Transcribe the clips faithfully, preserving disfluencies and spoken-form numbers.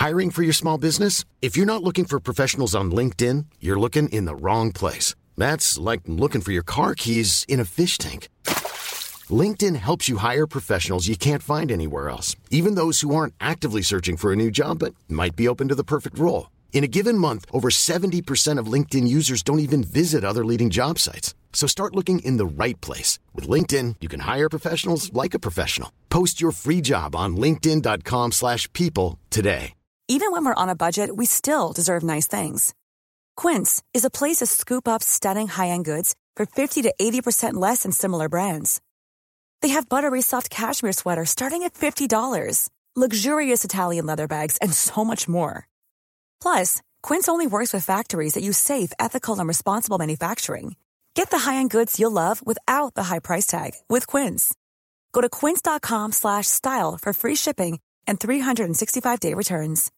Hiring for your small business? If you're not looking for professionals on LinkedIn, you're looking in the wrong place. That's like looking for your car keys in a fish tank. LinkedIn helps you hire professionals you can't find anywhere else, even those who aren't actively searching for a new job but might be open to the perfect role. In a given month, over seventy percent of LinkedIn users don't even visit other leading job sites. So start looking in the right place. With LinkedIn, you can hire professionals like a professional. Post your free job on linkedin.com slash people today. Even when we're on a budget, we still deserve nice things. Quince is a place to scoop up stunning high-end goods for fifty to eighty percent less than similar brands. They have buttery soft cashmere sweaters starting at fifty dollars, luxurious Italian leather bags, and so much more. Plus, Quince only works with factories that use safe, ethical, and responsible manufacturing. Get the high-end goods you'll love without the high price tag with Quince. Go to quince.com slash style for free shipping and three sixty-five day returns.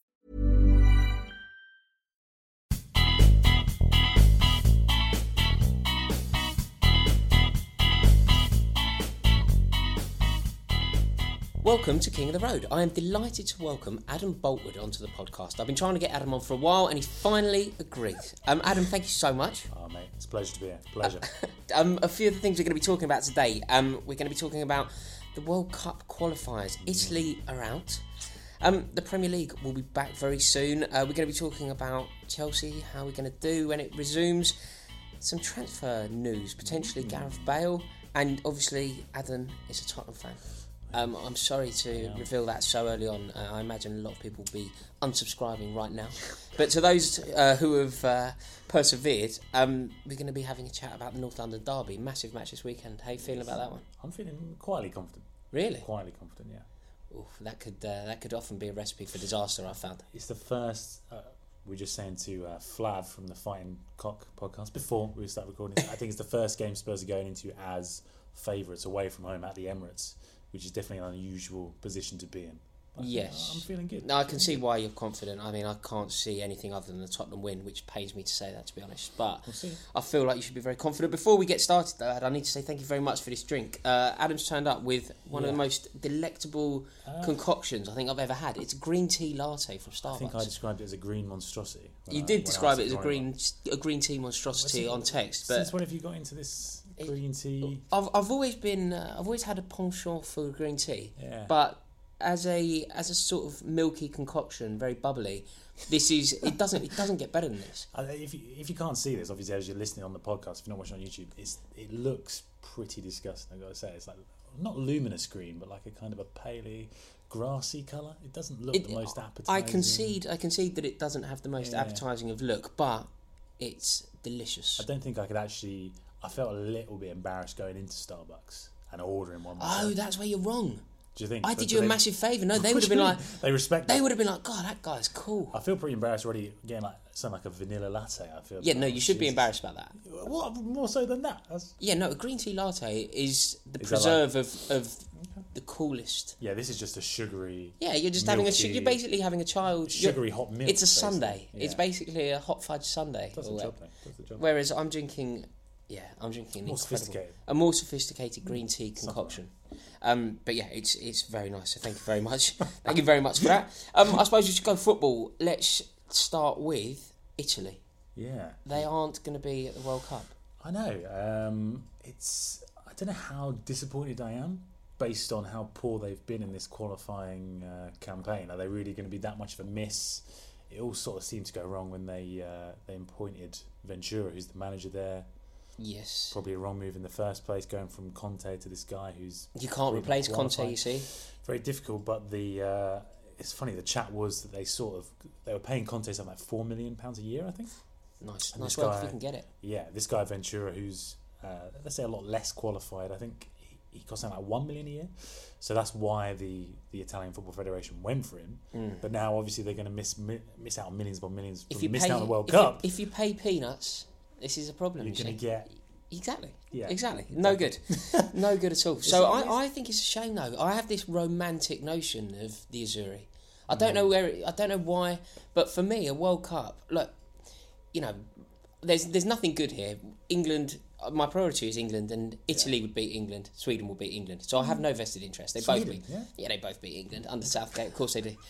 Welcome to King of the Road. I am delighted to welcome Adam Boltwood onto the podcast. I've been trying to get Adam on for a while and he's finally agreed. Um, Adam, thank you so much. Oh, mate, it's a pleasure to be here. Pleasure. um, a few of the things we're going to be talking about today. Um, we're going to be talking about the World Cup qualifiers. Italy are out. Um, the Premier League will be back very soon. Uh, we're going to be talking about Chelsea, how we're going to do when it resumes. Some transfer news, potentially Gareth Bale. And obviously, Adam is a Tottenham fan. Um, I'm sorry to yeah. reveal that so early on. Uh, I imagine a lot of people will be unsubscribing right now. But to those uh, who have uh, persevered, um, we're going to be having a chat about the North London Derby. Massive match this weekend. How are you feeling about that one? I'm feeling quietly confident. Really? Quietly confident, yeah. Oof, that could uh, that could often be a recipe for disaster, I've found. It's the first... Uh, we were just saying to uh, Flav from the Fighting Cock podcast before we start recording. I think it's the first game Spurs are going into as favourites away from home at the Emirates, which is definitely an unusual position to be in. But yes. I'm feeling good. No, I can see why you're confident. I mean, I can't see anything other than the Tottenham win, which pains me to say that, to be honest. But we'll see. I feel like you should be very confident. Before we get started, though, I need to say thank you very much for this drink. Uh, Adam's turned up with one yeah. of the most delectable uh, concoctions I think I've ever had. It's a green tea latte from Starbucks. I think I described it as a green monstrosity. You I, did describe it as a green a green tea monstrosity on text. But since when have you got into this green tea? I've I've always been uh, I've always had a penchant for green tea. Yeah. But as a as a sort of milky concoction, very bubbly, this is it doesn't it doesn't get better than this. If you, if you can't see this, obviously as you're listening on the podcast, if you're not watching on YouTube, it's it looks pretty disgusting. I've got to say, it's like not luminous green, but like a kind of a paley, grassy colour. It doesn't look it, the most appetising. I concede I concede that it doesn't have the most yeah. appetising of look, but it's delicious. I don't think I could actually. I felt a little bit embarrassed going into Starbucks and ordering one myself. Oh, that's where you're wrong. Do you think? I did so you a they, massive favour. No, they would have been like... They respect They that. would have been like, God, that guy's cool. I feel pretty embarrassed already getting like something like a vanilla latte. I feel. Yeah, no, like, you should Jesus. be embarrassed about that. What? More so than that? That's... Yeah, no, a green tea latte is the is preserve like... of, of okay. the coolest. Yeah, this is just a sugary... Yeah, you're just milky, having a... You're basically having a child... Sugary hot milk. It's a basically. sundae. Yeah. It's basically a hot fudge sundae. Does the job, though. Does the job. Whereas I'm drinking... Yeah, I'm drinking more sophisticated. a more sophisticated green tea concoction. Um, but yeah, it's it's very nice. So thank you very much. Thank you very much for that. Um, I suppose we should go football. Let's start with Italy. Yeah, they aren't going to be at the World Cup. I know. Um, it's I don't know how disappointed I am based on how poor they've been in this qualifying uh, campaign. Are they really going to be that much of a miss? It all sort of seemed to go wrong when they uh, they appointed Ventura, who's the manager there. Yes. Probably a wrong move in the first place, going from Conte to this guy who's... You can't replace Conte, you see. Very difficult, but the uh, it's funny, the chat was that they sort of... They were paying Conte something like four million pounds a year, I think. Nice. And nice work guy, if you can get it. Yeah, this guy Ventura, who's, uh, let's say, a lot less qualified. I think he, he cost something like one million a year. So that's why the, the Italian Football Federation went for him. Mm. But now, obviously, they're going to miss miss out on millions upon millions from missing out on the World if Cup. You, if you pay peanuts... This is a problem. You're going to get... Exactly. Yeah. Exactly. No good. No good at all. So I, I think it's a shame, though. I have this romantic notion of the Azzurri. I don't mm. know where... It, I don't know why, but for me, a World Cup... Look, you know, there's there's nothing good here. England... My priority is England, and Italy yeah. would beat England. Sweden will beat England. So I have no vested interest. They Sweden, both beat... Yeah? yeah, they both beat England under Southgate. Of course they do.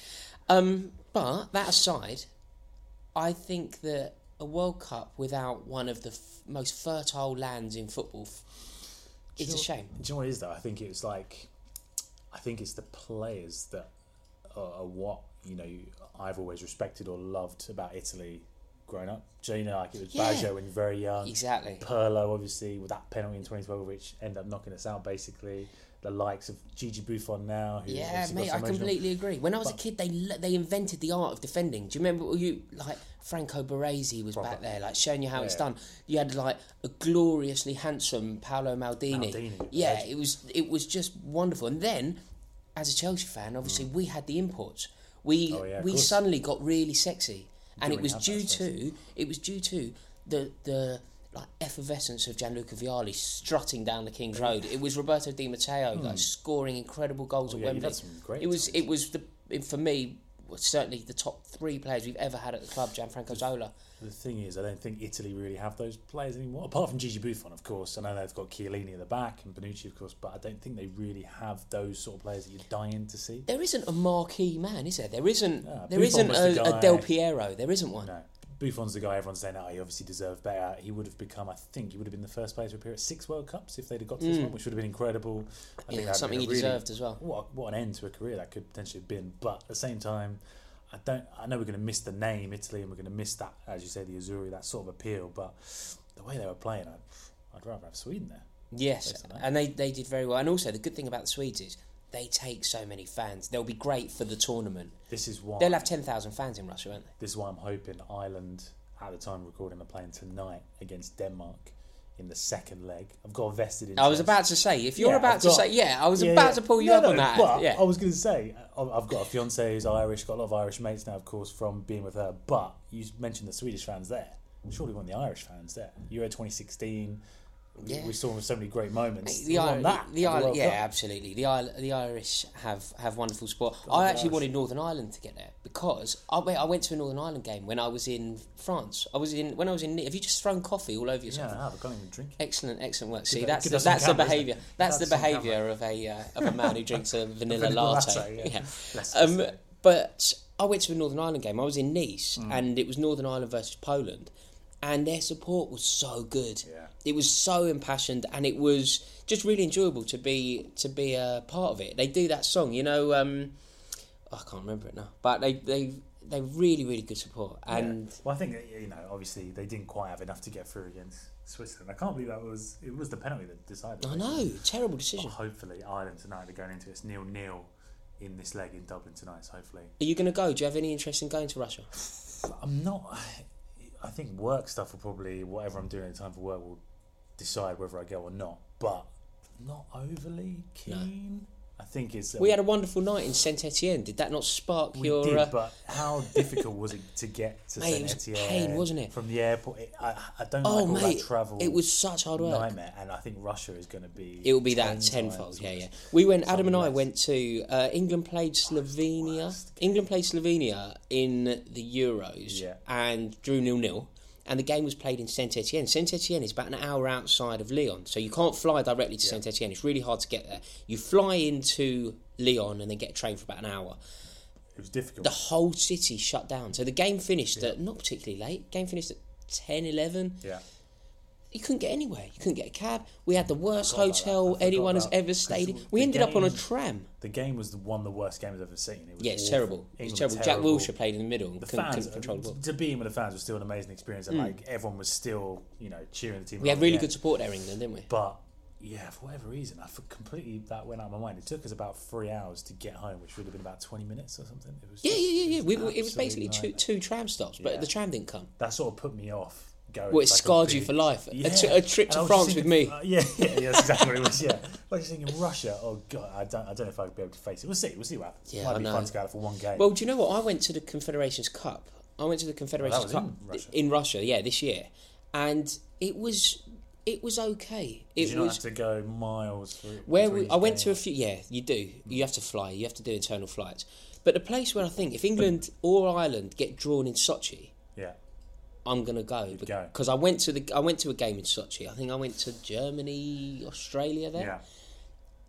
Um, but that aside, I think that a World Cup without one of the f- most fertile lands in football f- is know, a shame. Do you know what it is though? I think it's like, I think it's the players that are, are what you know I've always respected or loved about Italy growing up. So, you know, like it was Yeah. Baggio when you're very young. Exactly. Pirlo, obviously, with that penalty in twenty twelve, which ended up knocking us out, basically. The likes of Gigi Buffon now. Who Yeah, obviously mate, got I some emotional- completely agree. When I was a But- kid, they le- they invented the art of defending. Do you remember you like Franco Baresi was Proper. back there, like showing you how it's Yeah. done. You had like a gloriously handsome Paolo Maldini. Maldini, yeah, legend. it was it was just wonderful. And then, as a Chelsea fan, obviously we had the imports. We Mm. Oh, yeah, of we course. suddenly got really sexy, and didn't it was really have due that space. to it was due to the the. like effervescence of Gianluca Vialli strutting down the King's Road. It was Roberto Di Matteo like scoring incredible goals Oh, at yeah, you've Wembley. had some great it was times. it was the it- for me was certainly the top three players we've ever had at the club. Gianfranco Zola. The thing is, I don't think Italy really have those players anymore. Apart from Gigi Buffon, of course. I know they've got Chiellini at the back and Bonucci, of course, but I don't think they really have those sort of players that you're dying to see. There isn't a marquee man, is there? There isn't. Yeah, there Buffon isn't was the a, a guy- Del Piero. There isn't one. No. Buffon's the guy everyone's saying, oh, he obviously deserved better. He would have become, I think, he would have been the first player to appear at six World Cups if they'd have got to this one, which would have been incredible. I Mm. Yeah, that'd something been he a really- deserved as well. What, what an end to a career that could potentially have been. But at the same time, I don't. I know we're going to miss the name Italy, and we're going to miss that, as you say, the Azzurri, that sort of appeal. But the way they were playing, I'd, I'd rather have Sweden there. Yes, Based on that. and they, they did very well. And also the good thing about the Swedes is they take so many fans. They'll be great for the tournament. This is why. They'll have ten thousand fans in Russia, won't they? This is why I'm hoping Ireland, at the time of recording, are playing tonight against Denmark in the second leg. I've got a vested interest. I was about to say, if you're Yeah, about I've to got- say, yeah, I was Yeah, about yeah. to pull you No, up no, on that. But yeah. I was going to say, I- I've got a fiance who's Irish, got a lot of Irish mates now, of course, from being with her. But you mentioned the Swedish fans there. Surely one of the Irish fans there. Euro twenty sixteen. We, Yeah. we saw so many great moments. The We won Irish, that. the at the Irish, World yeah, Cup. absolutely. The Ir- the Irish have, have wonderful sport. God, I the actually Irish. wanted Northern Ireland to get there because I went, I went to a Northern Ireland game when I was in France. I was in when I was in. Have you just thrown coffee all over yourself? Yeah, I have. I can't even drink it. Excellent, excellent work. See, that- that's give the, us some that's the camera, isn't behaviour. it? That's That's the some behaviour of a uh, of a man who drinks a vanilla, vanilla latte. latte, yeah. Yeah. Bless Um, us. but I went to a Northern Ireland game. I was in Nice, Mm. and it was Northern Ireland versus Poland, and their support was so good. Yeah. It was so impassioned, and it was just really enjoyable to be to be a part of it. They do that song, you know. Um, I can't remember it now, but they they they really really good support, and Yeah. Well, I think, you know, obviously they didn't quite have enough to get through against Switzerland. I can't believe that was it was the penalty that decided. I basically. know terrible But decision. hopefully Ireland tonight are going into it's nil nil in this leg in Dublin tonight. So hopefully, Are you going to go? Do you have any interest in going to Russia? I'm not. I think work stuff will probably whatever I'm doing at the time for work will decide whether I go or not. But not overly keen. I think it's. We had a wonderful night in Saint Etienne. Did that not spark We your? did, uh, but how difficult was it to get to Mate, it Saint was a Etienne? pain, wasn't it? From the airport, it, I, I don't oh like all mate, that travel. it was such hard work. Nightmare, and I think Russia is going to be. It will be ten that tenfold. times Yeah, worse. yeah. We went. Adam and I Something went to uh, England played Slovenia. worst. England played Slovenia in the Euros Yeah. and drew nil nil. And the game was played in Saint Etienne. Saint Etienne is about an hour outside of Lyon, so you can't fly directly to Yeah. Saint Etienne. It's really hard to get there. You fly into Lyon and then get a train for about an hour. It was difficult. The whole city shut down. So the game finished at not particularly late. Game finished at ten, eleven. yeah. You couldn't get anywhere. You couldn't get a cab. We had the worst forgot about hotel that. I forgot anyone has about- ever 'cause stayed in. the We ended up on a game- tram. The game was the one of the worst games I've ever seen. It was Yeah, it's awful. terrible. It's England terrible. were Jack Wilshere played in the middle and The couldn't, fans, couldn't control the ball. to be in with the fans was still an amazing experience, and like everyone was still, you know, cheering the team. We on. had really Yeah. good support there, England, didn't we? But yeah, for whatever reason, I for- completely that went out of my mind. It took us about three hours to get home, which would have been about twenty minutes or something. It was Yeah, just- yeah, yeah, yeah. It We, was, we- it was basically two, nightmare. two tram stops, but Yeah. the tram didn't come. That sort of put me off. Going Well, it like a scarred you big- for life. A Yeah. tri- a trip And to I was France just with thinking- me. uh, yeah, yeah, yeah, that's exactly what it was. Yeah, I was just thinking Russia. Oh god, I don't, I don't know if I'd be able to face it. We'll see. We'll see what happens. Yeah, Might I be know. fun to go out for one game. Well, do you know what? I went to the Confederations Cup. I went to the Confederations was Cup in Russia? in Russia, yeah, this year, and it was it was okay. It Did you not was have to go miles through? where through we, each I went game? to a few. Yeah, you do. You have to fly. You have to do internal flights. But the place where I think if England or Ireland get drawn in Sochi, Yeah, I'm gonna go You'd go. because I went to the I went to a game in Sochi. I think I went to Germany, Australia there. yeah.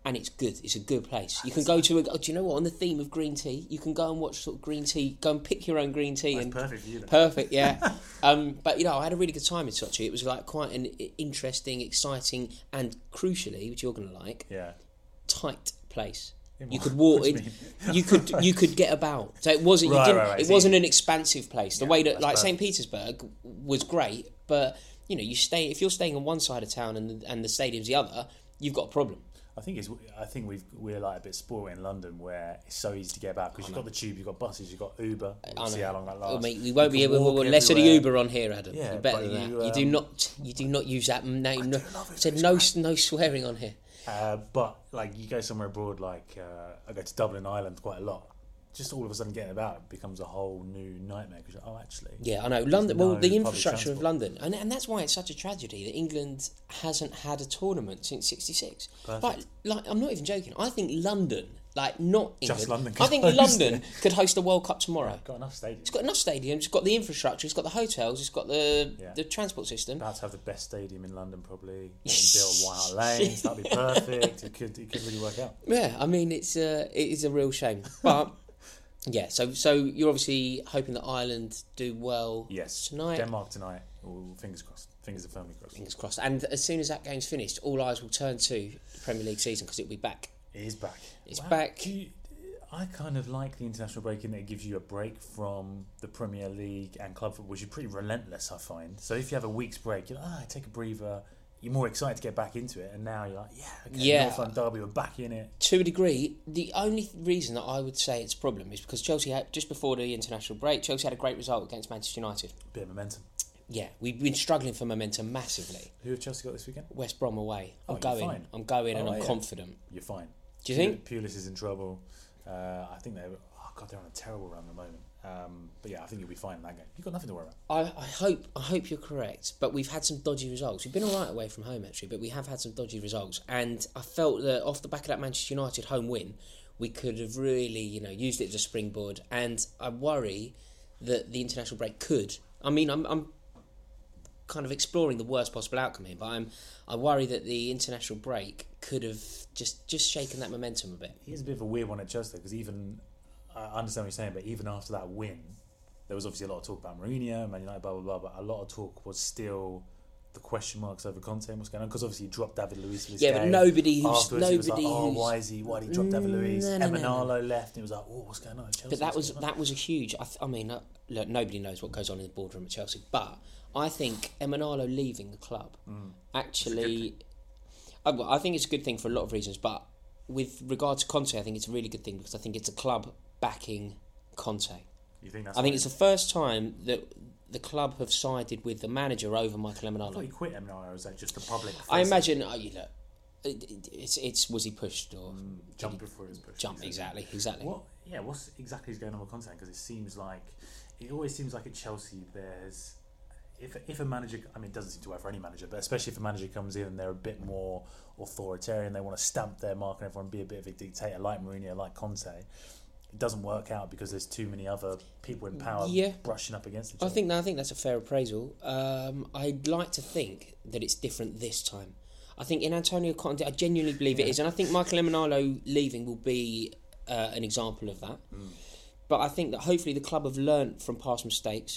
and it's good. It's a good place. You can go to a. Do you know what? On the theme of green tea, you can go and watch sort of green tea. Go and pick your own green tea. That's and perfect for you then. Perfect, yeah. um, but you know, I had a really good time in Sochi. It was like quite an interesting, exciting, and crucially, which you're going to like, Yeah. tight place. In You what- could walk. what do you It, mean? you could you could get about. So it wasn't. You Right, didn't, right, right. It So wasn't you- an expansive place. The Yeah, way that that's like perfect. Saint Petersburg was great, but you know, you stay if you're staying on one side of town and the, and the stadium's the other, you've got a problem. I think it's. I think we've we're like a bit spoiled in London where it's so easy to get about because you've got the tube, you've got buses, you've got Uber. We'll I see know. how long that lasts. I mean, we won't You be can able. walk We'll less of the everywhere. Uber on here, Adam. Yeah, You're better but than you, that. You do um, not. You do not use that name. No, love it, said it's no. great. No swearing on here. Uh, but like you go somewhere abroad, like uh, I go to Dublin, Ireland quite a lot. Just all of a sudden getting about becomes a whole new nightmare. Because oh, actually, Yeah, I know. London. Well, no the public infrastructure of transport. London, and and that's why it's such a tragedy that England hasn't had a tournament since sixty-six. Like, Perfect. like I'm not even joking. I think London, like not England, Just London I could think host London it. could host a World Cup tomorrow. got enough stadiums. It's got enough stadiums. It's got the infrastructure. It's got the hotels. It's got the Yeah. the transport system. About to have the best stadium in London, probably. Getting built White Hart Lanes, that'd be perfect. It could, it could really work out. Yeah, I mean it's uh, it is a real shame, but yeah. So so you're obviously hoping that Ireland do well Yes, tonight. Denmark tonight. Ooh, fingers crossed. Fingers are firmly crossed. Fingers crossed. And as soon as that game's finished, all eyes will turn to the Premier League season because it'll be back. It is back. It's back. Do you, I kind of like the international break in that it gives you a break from the Premier League and club football, which is pretty relentless, I find. So if you have a week's break, you're like, ah, take a breather. You're more excited to get back into it, and now you're like, yeah, okay, Yeah. North London Derby, we're back in it. To a degree, the only reason that I would say it's a problem is because Chelsea had, just before the international break, Chelsea had a great result against Manchester United. Bit of momentum. Yeah, we've been struggling for momentum massively. Who have Chelsea got this weekend? West Brom away. I'm Oh, you're going. fine. I'm going, and Oh, I'm yeah. confident. You're fine. Do you think? Pulis is in trouble. Uh, I think they're. Oh god, they're on a terrible run at the moment. Um, but yeah, I think you'll be fine in that game. You've got nothing to worry about. I, I hope I hope you're correct, but we've had some dodgy results. We've been all right away from home actually, but we have had some dodgy results. And I felt that off the back of that Manchester United home win, we could have really, you know, used it as a springboard. And I worry that the international break could. I mean, I'm I'm kind of exploring the worst possible outcome here, but I'm I worry that the international break could have just just shaken that momentum a bit. Here's a bit of a weird one at Chelsea because even I understand what you're saying, but even after that win, there was obviously a lot of talk about Mourinho, Man United, blah blah blah. But a lot of talk was still the question marks over Conte and what's going on because obviously he dropped David Luiz for this Yeah, game. but nobody who's- Afterwards, it was like, nobody oh, who's- why is he? Why did he drop David Luiz? No, no, no, Emenalo left, and it was like, oh, what's going on at Chelsea? But that What's was going on? that was a huge. I, th- I mean, uh, look, nobody knows what goes on in the boardroom at Chelsea, but I think Emenalo leaving the club actually. I, well, I think it's a good thing for a lot of reasons, but with regard to Conte, I think it's a really good thing because I think it's a club backing Conte. You think that's? I think why- it's the first time that the club have sided with the manager over Michael I thought Emenalo. he quit Emenalo. Or is that just the public? I facing- imagine. Oh, you look, it, it- it's it's was he pushed or jump before his push. jump exactly exactly. What? Yeah. What's exactly is going on with Conte? Because it seems like it always seems like at Chelsea there's if if a manager. I mean, it doesn't seem to work for any manager, but especially if a manager comes in and they're a bit more authoritarian, they want to stamp their mark on everyone, be a bit of a dictator like Mourinho, like Conte. It doesn't work out because there's too many other people in power Yeah. brushing up against each I other. think I think that's a fair appraisal. Um, I'd like to think that it's different this time. I think in Antonio Conte, I genuinely believe it is, and I think Michael Emenalo leaving will be uh, an example of that. Mm. But I think that hopefully the club have learnt from past mistakes,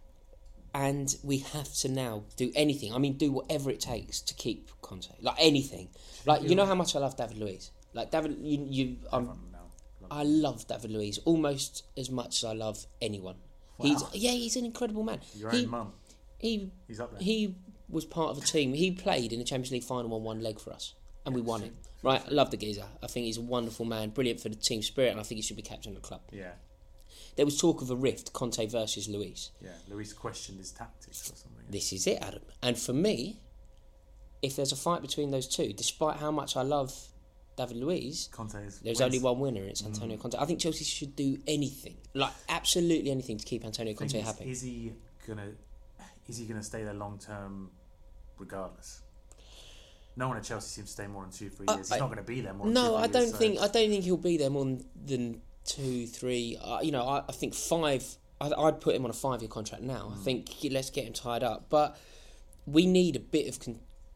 and we have to now do anything. I mean, do whatever it takes to keep Conte, like anything. Like you know how much I love David Luiz. Like David, you, you, I'm, Everyone now. I love David Luiz almost as much as I love anyone. He's Wow. yeah, he's an incredible man. Your he, own mum. he He's up there. he was part of a team. He played in the Champions League final on one leg for us, and we won it. Right, I love the geezer. I think he's a wonderful man, brilliant for the team spirit, and I think he should be captain of the club. Yeah. There was talk of a rift, Conte versus Luis. Yeah. Luis questioned his tactics or something. This is it, Adam. And for me, if there's a fight between those two, despite how much I love David Luiz, Conte is there's wins. only one winner, and it's Antonio Conte. I think Chelsea should do anything, like absolutely anything, to keep Antonio Conte Thing is, happy. Is he gonna? Is he gonna stay there long term, regardless? No one at Chelsea seems to stay more than two, three Uh, years. He's I- not going to be there more. Than No, two, three I years, don't so- think. I don't think he'll be there more than, than two, three. Uh, you know, I, I think five. I, I'd put him on a five-year contract now. Mm. I think he- let's get him tied up. But we need a bit of con-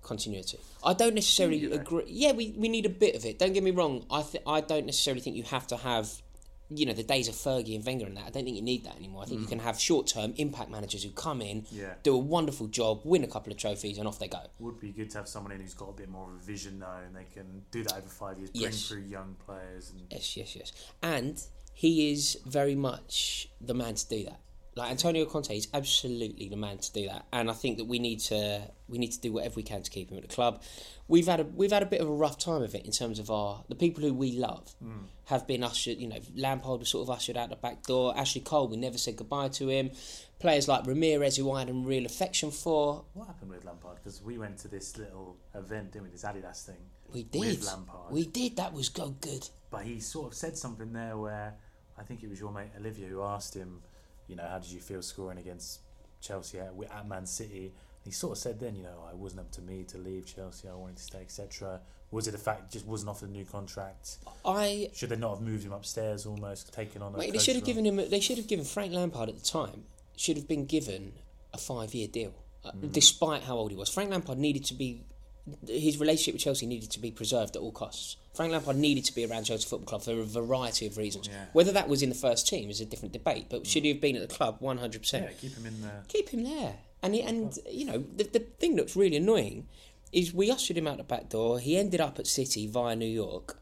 continuity. I don't necessarily You know. agree. Yeah, we, we need a bit of it. Don't get me wrong. I th- I don't necessarily think you have to have, you know, the days of Fergie and Wenger and that. I don't think you need that anymore. I think mm. you can have short-term impact managers who come in, yeah. do a wonderful job, win a couple of trophies, and off they go. Would be good to have someone in who's got a bit more of a vision now, and they can do that over five years, bring Yes. through young players. And Yes, yes, yes. And he is very much the man to do that. Like Antonio Conte is absolutely the man to do that, and I think that we need to we need to do whatever we can to keep him at the club. We've had a we've had a bit of a rough time of it in terms of our the people who we love mm. have been ushered. You know, Lampard was sort of ushered out the back door. Ashley Cole, we never said goodbye to him. Players like Ramirez, who I had a real affection for. What happened with Lampard? Because we went to this little event, didn't we? This Adidas thing. We did. With Lampard. We did. That was go good. But he sort of said something there where I think it was your mate Olivia who asked him, you know, how did you feel scoring against Chelsea at, at Man City? And he sort of said then, you know, it wasn't up to me to leave Chelsea, I wanted to stay, et cetera. Was it the fact he just wasn't offered a new contract? I should they not have moved him upstairs almost, taken on a mate, they should have given him. They should have given Frank Lampard at the time. Should have been given a five-year deal, uh, mm. despite how old he was. Frank Lampard needed to be. His relationship with Chelsea needed to be preserved at all costs. Frank Lampard needed to be around Chelsea Football Club for a variety of reasons. Yeah. Whether that was in the first team is a different debate, but mm. should he have been at the club? one hundred percent. Yeah, keep him in there. Keep him there. And he, and you know the the thing that's really annoying is we ushered him out the back door. He ended up at City via New York.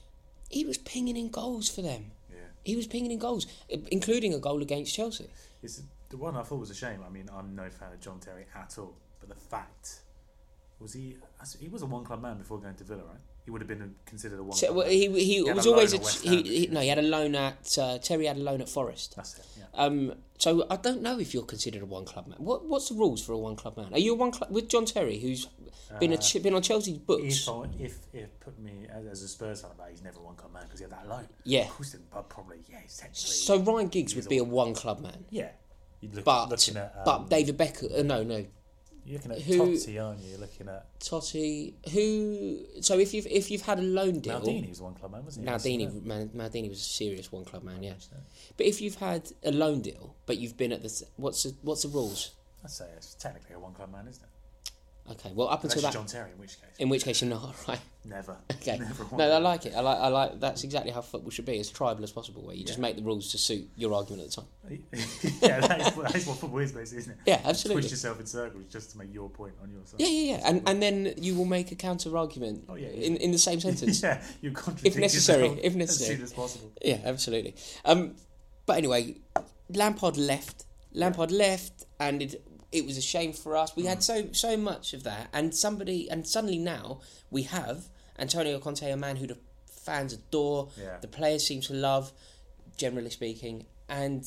He was pinging in goals for them. Yeah. He was pinging in goals, including a goal against Chelsea. It's the one I thought was a shame. I mean, I'm no fan of John Terry at all, but the fact. Was he? He was a one-club man before going to Villa, right? He would have been considered a one-club so, well, man. He he, he was a always a, Ham, he, he no he had a loan at uh, Terry had a loan at Forest. That's it. Yeah. Um. So I don't know if you're considered a one-club man. What What's the rules for a one-club man? Are you a one club with John Terry, who's been uh, a been on Chelsea's books? If I, if, if put me as, as a Spurs fan about, he's never a one-club man because he had that loan. Yeah. Of course, but probably yeah. He's technically. So Ryan Giggs would be a one-club man. Yeah. Look, but looking at, um, but David Beckham. Uh, no no. You're looking at who, Totti, aren't you? You're looking at Totti. Who? So if you've if you've had a loan deal, Maldini was one club man, wasn't he? Maldini, Man, Maldini was a serious one club man, yeah. But if you've had a loan deal, but you've been at the what's the, what's the rules? I'd say it's technically a one club man, isn't it? Okay, well up Unless until that, John Terry, in which case, in which case you're not, right? Never. Okay. Never no, I like it. I like. I like. That's exactly how football should be, as tribal as possible, where you yeah. just make the rules to suit your argument at the time. yeah, that is, that is what football is, basically, isn't it? Yeah, absolutely. Twist yourself in circles just to make your point on your side. Yeah, yeah, yeah, and and then you will make a counter argument. Oh, yeah, yeah. in in the same sentence. yeah, you contradict if necessary. yourself If necessary, as soon as possible. Yeah, absolutely. Um, but anyway, Lampard left. Lampard yeah. left, and it. It was a shame for us. We mm. had so so much of that, and somebody, and suddenly now we have Antonio Conte, a man who the fans adore, yeah. the players seem to love, generally speaking, and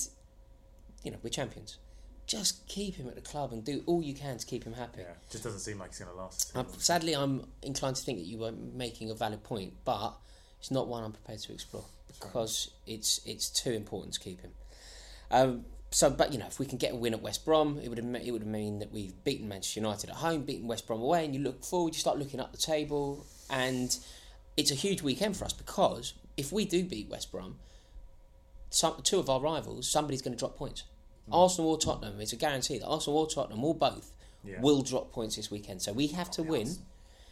you know we're champions. Just keep him at the club and do all you can to keep him happy. Yeah, just doesn't seem like it's going to last. Um, sadly, I'm inclined to think that you were making a valid point, but it's not one I'm prepared to explore because it's it's too important to keep him. Um, So, but you know, if we can get a win at West Brom, it would have, it would mean that we've beaten Manchester United at home, beaten West Brom away, and you look forward, you start looking up the table, and it's a huge weekend for us because if we do beat West Brom, some two of our rivals, somebody's going to drop points. Mm. Arsenal or Tottenham, it's a guarantee that Arsenal or Tottenham or both yeah. will drop points this weekend. So we have to win, awesome.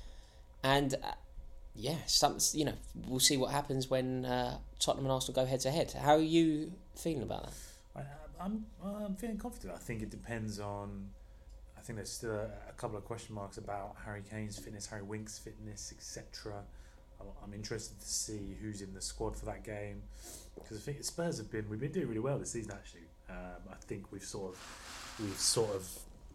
and uh, yeah, some you know we'll see what happens when uh, Tottenham and Arsenal go head to head. How are you feeling about that? I, I'm I'm feeling confident. I think it depends on. I think there's still a, a couple of question marks about Harry Kane's fitness, Harry Winks' fitness, et cetera. I'm interested to see who's in the squad for that game because I think Spurs have been we've been doing really well this season actually. Um, I think we've sort of we've sort of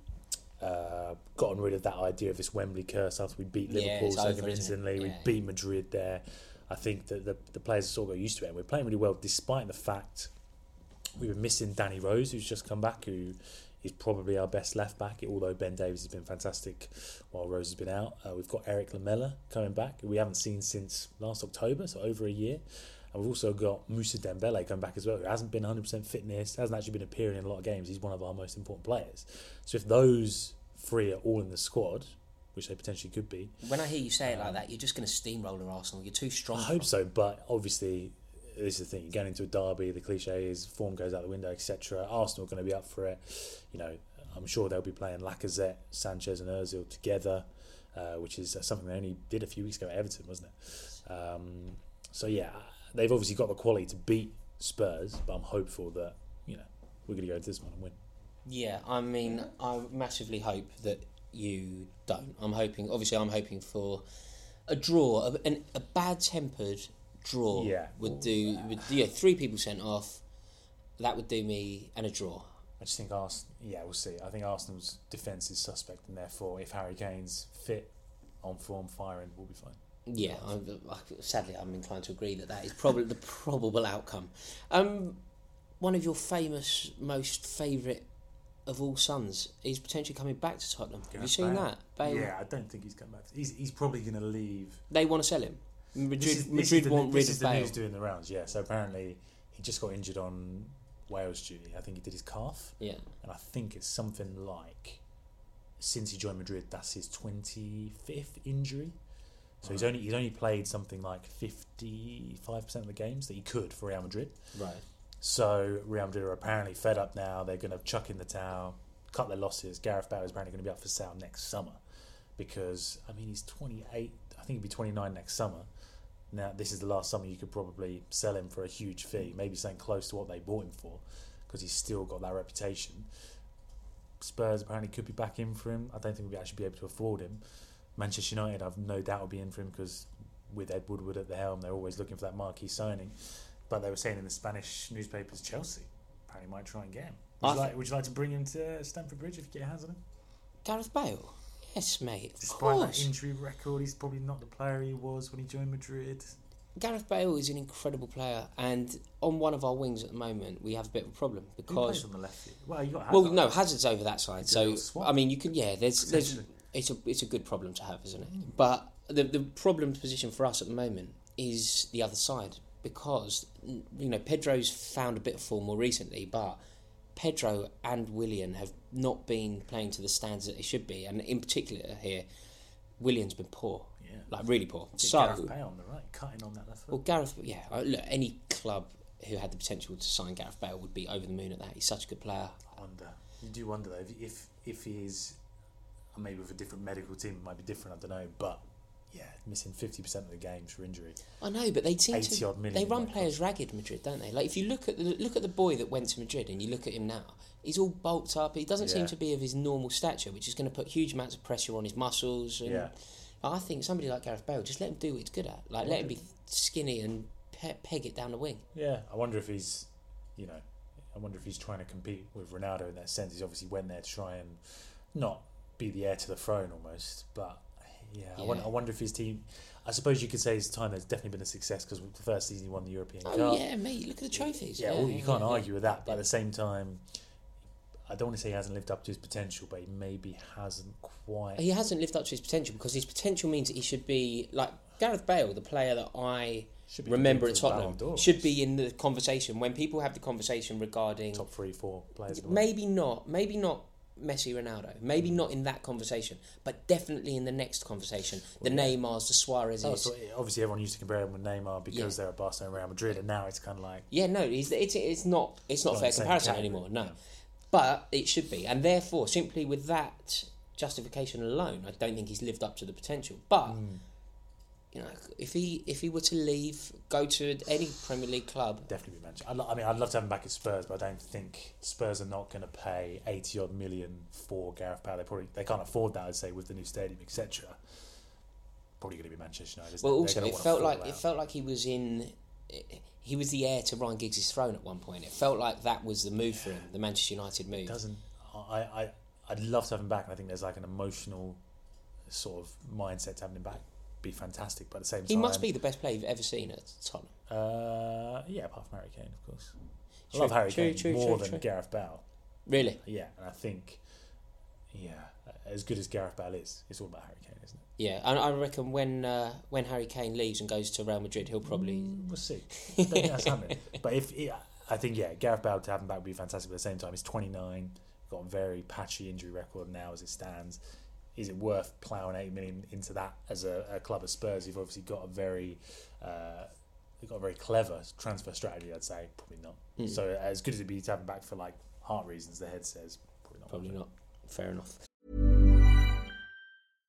uh, gotten rid of that idea of this Wembley curse after we beat Liverpool yeah, so over, convincingly. yeah. We beat Madrid there. I think that the the players are sort of got used to it and we're playing really well despite the fact. We were missing Danny Rose, who's just come back, who is probably our best left back, although Ben Davies has been fantastic while Rose has been out. Uh, we've got Eric Lamela coming back, who we haven't seen since last October, so over a year. And we've also got Moussa Dembele coming back as well, who hasn't been one hundred percent fitness, hasn't actually been appearing in a lot of games. He's one of our most important players. So if those three are all in the squad, which they potentially could be... When I hear you say it like that, you're just going to steamroller Arsenal. You're too strong. I hope so, but obviously... This is the thing, you're going into a derby, the cliche is form goes out the window, et cetera. Arsenal are going to be up for it. You know, I'm sure they'll be playing Lacazette, Sanchez and Ozil together. uh, which is something they only did a few weeks ago at Everton, wasn't it? Um, so yeah, they've obviously got the quality to beat Spurs, but I'm hopeful that, you know, we're going to go into this one and win. Yeah, I mean, I massively hope that you don't. I'm hoping, obviously, I'm hoping for a draw, a, an, a bad-tempered draw Yeah. would do. Would, yeah, three people sent off. That would do me, and a draw. I just think Arsenal, yeah, we'll see. I think Arsenal's defence is suspect, and therefore, if Harry Kane's fit, on form, firing, we'll be fine. Yeah, I, I, sadly, I'm inclined to agree that that is probably the probable outcome. Um, one of your famous, most favourite of all sons is potentially coming back to Tottenham. Have you seen Bale. that? Bale. Yeah, I don't think he's coming back. He's he's probably going to leave. They want to sell him. Madrid, This is, this Madrid is the, want this rid is of the Bale. news doing the rounds. Yeah, so apparently he just got injured on Wales duty. I think he did his calf. Yeah. And I think it's something like, since he joined Madrid, that's his twenty-fifth injury. So he's only he's only played something like fifty-five percent of the games that he could for Real Madrid. Right. So Real Madrid are apparently fed up now. They're going to chuck in the towel, cut their losses. Gareth Bale is apparently going to be up for sale next summer because, I mean, he's twenty-eight. I think he'll be twenty-nine next summer. Now, this is the last summer you could probably sell him for a huge fee, maybe something close to what they bought him for, because he's still got that reputation. Spurs apparently could be back in for him. I don't think we'll actually be able to afford him. Manchester United, I've no doubt will be in for him because with Ed Woodward at the helm, they're always looking for that marquee signing. But they were saying in the Spanish newspapers, Chelsea apparently might try and get him. Would, you like, would you like to bring him to Stamford Bridge if you get your hands on him? Gareth Bale? Yes, mate. Of Despite course. that injury record, he's probably not the player he was when he joined Madrid. Gareth Bale is an incredible player, and on one of our wings at the moment, we have a bit of a problem Who because. plays on the left? Here? Well, you got Hazard. Well, no, Hazard's over that side, It's a so little swap. I mean, you can. Yeah, there's, there's. Essentially. It's a, it's a good problem to have, isn't it? But the the problem position for us at the moment is the other side because you know Pedro's found a bit of form more recently, but Pedro and Willian have not been playing to the standards that they should be, and in particular here, Willian's been poor, Yeah. like really poor. Get So, Gareth Bale on the right, cutting on that left foot. well, Gareth, yeah, uh, look, any club who had the potential to sign Gareth Bale would be over the moon at that. He's such a good player. I wonder. You do wonder though if if, if he is maybe with a different medical team, it might be different. I don't know, but yeah, missing fifty percent of the games for injury. I know, but they seem eighty to odd million they run in that players ragged, Madrid, don't they? Like if you look at the look at the boy that went to Madrid and you look at him now, he's all bulked up. He doesn't seem Yeah. to be of his normal stature, which is going to put huge amounts of pressure on his muscles. And Yeah. I think somebody like Gareth Bale, just let him do what he's good at. Like let him be skinny and pe- peg it down the wing. Yeah, I wonder if he's, you know, I wonder if he's trying to compete with Ronaldo in that sense. He's obviously went there to try and not be the heir to the throne almost, but yeah, I, Yeah. wonder, I wonder if his team. I suppose you could say his time has definitely been a success because the first season he won the European Oh Cup. yeah, mate, look at the trophies. Yeah, well, you can't yeah, argue yeah. with that, but at the same time, I don't want to say he hasn't lived up to his potential, but he maybe hasn't quite. He hasn't lived up to his potential because his potential means that he should be like Gareth Bale, the player that I Should be remember at competing for the Tottenham, Ballon d'Or. should be in the conversation when people have the conversation regarding Top three, four players. in the world. maybe not, maybe not Messi, Ronaldo, maybe not in that conversation, but definitely in the next conversation, the Well, yeah. Neymars, the Suarez's. Oh, so obviously, everyone used to compare him with Neymar because Yeah. they're at Barcelona, Real Madrid, and now it's kind of like Yeah, no, it's it's, it's not it's not Not a fair the same comparison category, anymore. No, no. but it should be, and therefore, simply with that justification alone, I don't think he's lived up to the potential. But you know, if he if he were to leave, go to any Premier League club, definitely be Manchester. I'd lo- I mean, I'd love to have him back at Spurs, but I don't think Spurs are not going to pay eighty odd million for Gareth Bale. They probably they can't afford that. I'd say with the new stadium, et cetera. Probably going to be Manchester United. Isn't well, it? also They're gonna it wanna felt fall like it out. felt like he was in. He was the heir to Ryan Giggs' throne at one point. It felt like that was the move for him, the Manchester United move. doesn't. I, I I'd love to have him back, and I think there's like an emotional sort of mindset to having him back. Be fantastic, but at the same time, He must be the best player you've ever seen at Tottenham. Uh, yeah, apart from Harry Kane, of course. I True, love Harry true, Kane true, more true, than true. Gareth Bale. Really? Yeah, and I think, yeah, as good as Gareth Bale is, it's all about Harry Kane, isn't it? Yeah, and I reckon when uh, when Harry Kane leaves and goes to Real Madrid, he'll probably. Mm, we'll see. I don't think that's happening. But if yeah, I think yeah, Gareth Bale to have him back would be fantastic. But at the same time, he's twenty-nine, got a very patchy injury record now as it stands. Is it worth ploughing eight million into that as a, a club of Spurs? You've obviously got a very, uh, you've got a very clever transfer strategy. I'd say probably not. Mm. So as good as it'd be to have him back for like heart reasons, the head says probably not. Probably not. Fair enough.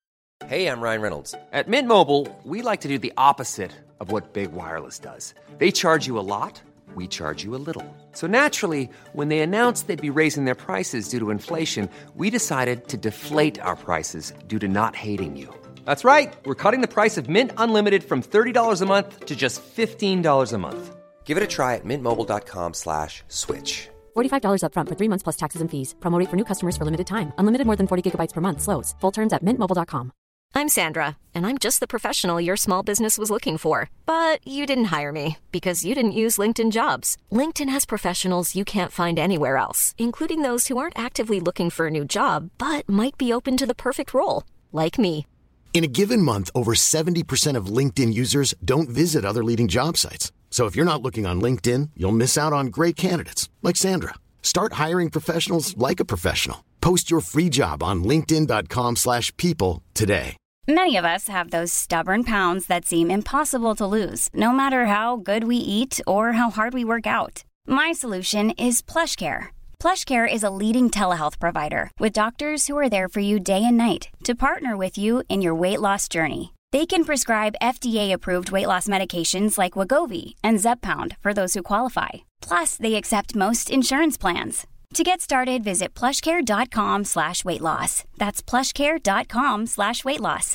Hey, I'm Ryan Reynolds. At Mint Mobile, we like to do the opposite of what Big Wireless does. They charge you a lot, we charge you a little. So naturally, when they announced they'd be raising their prices due to inflation, we decided to deflate our prices due to not hating you. That's right. We're cutting the price of Mint Unlimited from thirty dollars a month to just fifteen dollars a month. Give it a try at mintmobile.com slash switch. forty-five dollars up front for three months plus taxes and fees. Promo rate for new customers for limited time. Unlimited more than forty gigabytes per month slows. Full terms at mint mobile dot com. I'm Sandra, and I'm just the professional your small business was looking for. But you didn't hire me because you didn't use LinkedIn Jobs. LinkedIn has professionals you can't find anywhere else, including those who aren't actively looking for a new job, but might be open to the perfect role, like me. In a given month, over seventy percent of LinkedIn users don't visit other leading job sites. So if you're not looking on LinkedIn, you'll miss out on great candidates like Sandra. Start hiring professionals like a professional. Post your free job on linkedin dot com slash people today. Many of us have those stubborn pounds that seem impossible to lose, no matter how good we eat or how hard we work out. My solution is PlushCare. PlushCare is a leading telehealth provider with doctors who are there for you day and night to partner with you in your weight loss journey. They can prescribe F D A-approved weight loss medications like Wegovy and Zepbound for those who qualify. Plus, they accept most insurance plans. To get started, visit plushcare.com slash weight loss. That's plushcare.com slash weight loss.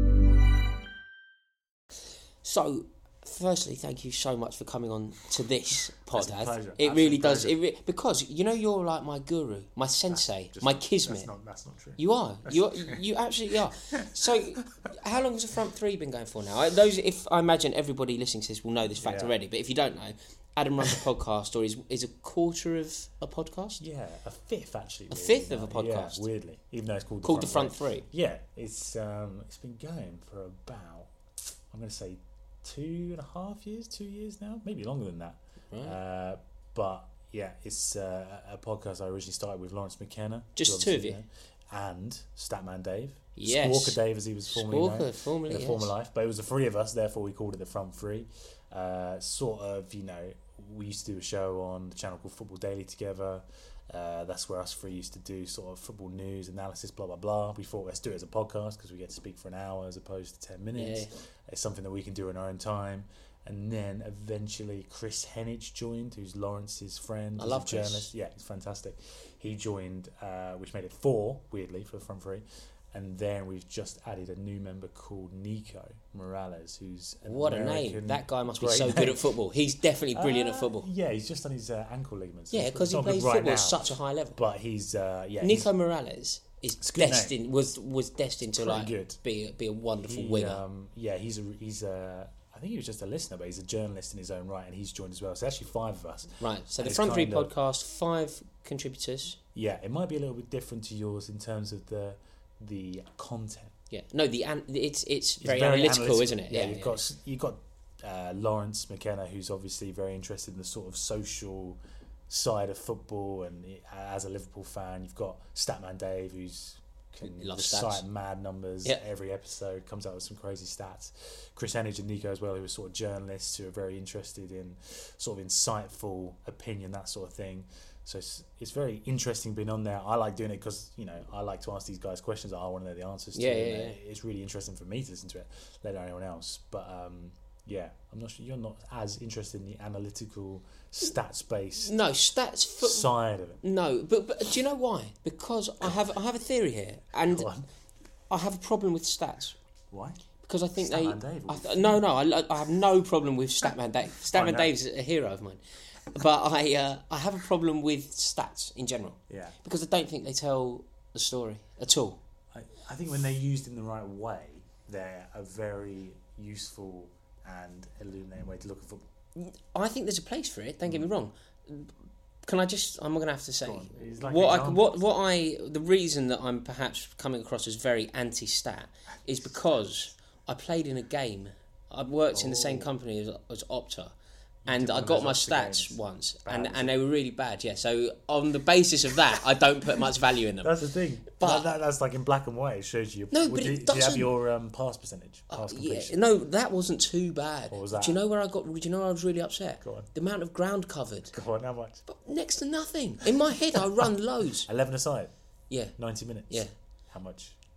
So, firstly, thank you so much for coming on to this pod. It's a pleasure. It Absolute really does. pleasure. It re- because you know you're like my guru, my sensei, Just my not- kismet. That's not, that's not true. You are. That's You not true. you absolutely are. So, how long has the front three been going for now? I- Those, if I imagine everybody listening to this will know this fact Yeah. already, but if you don't know, Adam runs a podcast, or is is a quarter of a podcast. Yeah, a fifth actually. A weirdly, fifth of a yeah, podcast? Yeah, weirdly, even though it's called the Called front the Front Three. Yeah, it's um, it's been going for about, I'm going to say, two and a half years, two years now, maybe longer than that. Right. Uh, but yeah, it's uh, a podcast I originally started with Lawrence McKenna. Just who the two of obviously you? know, and Statman Dave. Yes. Squawker Dave, as he was formerly Squawker, known. formerly, in a yes. former life. But it was the three of us, therefore we called it the Front Three. Uh, sort of, you know, we used to do a show on the channel called Football Daily together. Uh, that's where us three used to do sort of football news, analysis, blah, blah, blah. We thought, let's do it as a podcast because we get to speak for an hour as opposed to ten minutes. Yeah. It's something that we can do in our own time. And then eventually Chris Henage joined, who's Lawrence's friend. I He's love a Chris. journalist. Yeah, he's fantastic. He joined, uh, which made it four, weirdly, for the Front Three. And then we've just added a new member called Nico Morales, who's an What a American, name! That guy must be great so good name. at football. He's definitely brilliant Uh, at football. Yeah, he's just on his uh, ankle ligaments. Yeah, It's because he not good plays right football now, at such a high level. But he's uh, yeah, Nico he's, Morales is a good name. destined was was destined to Pretty like good. be be a wonderful he, winger. um, yeah, he's a he's a. I think he was just a listener, but he's a journalist in his own right, and he's joined as well. So actually, five of us. Right. So and the it's Front Three kind of- podcast, five contributors. Yeah, it might be a little bit different to yours in terms of the the content. Yeah. No, the an- it's it's It's very, analytical, isn't it? Yeah, you've got you've got uh, Lawrence McKenna, who's obviously very interested in the sort of social side of football, and he- as a Liverpool fan, you've got Statman Dave, who's can Loves recite stats. mad numbers Yeah. every episode, comes out with some crazy stats. Chris Henage and Nico as well, who are sort of journalists who are very interested in sort of insightful opinion, that sort of thing. So it's, it's very interesting being on there. I like doing it because, you know, I like to ask these guys questions that I want to know the answers to. Yeah, and, yeah, uh, yeah. It's really interesting for me to listen to it, let alone anyone else. But um, yeah, I'm not sure you're not as interested in the analytical, stats-based No stats. Foot- side of it. no, but but do you know why? Because I have I have a theory here, and Go on. I have a problem with stats. Why? Because I think Statman they. Dave, I what th- no, no, I, I have no problem with Statman Dave. Statman no. Dave's a hero of mine, but I uh, I have a problem with stats in general. Yeah. Because I don't think they tell the story at all. I, I think when they're used in the right way, they're a very useful and illuminating way to look at football. I think there's a place for it. Don't get me wrong. Can I just? I'm going to have to say Go on. It's like what I, examples. what what I the reason that I'm perhaps coming across as very anti-stat is because I played in a game. I worked in the same Oh. company as, as Opta, and did I one of got those my Opta stats games. once, Bad, and was and it? they were really bad. Yeah, so on the basis of that, I don't put much value in them. That's the thing. But- But that, that's like in black and white. It shows you. No, Well, but do, it do you have doesn't- your um, pass percentage? Pass Yeah, completion. no, that wasn't too bad. What was Do that? you know where I got? Do you know where I was really upset? Go on. The amount of ground covered. Go on, how much? But next to nothing. In my head, I run loads. eleven aside. Yeah, ninety minutes. Yeah. How much?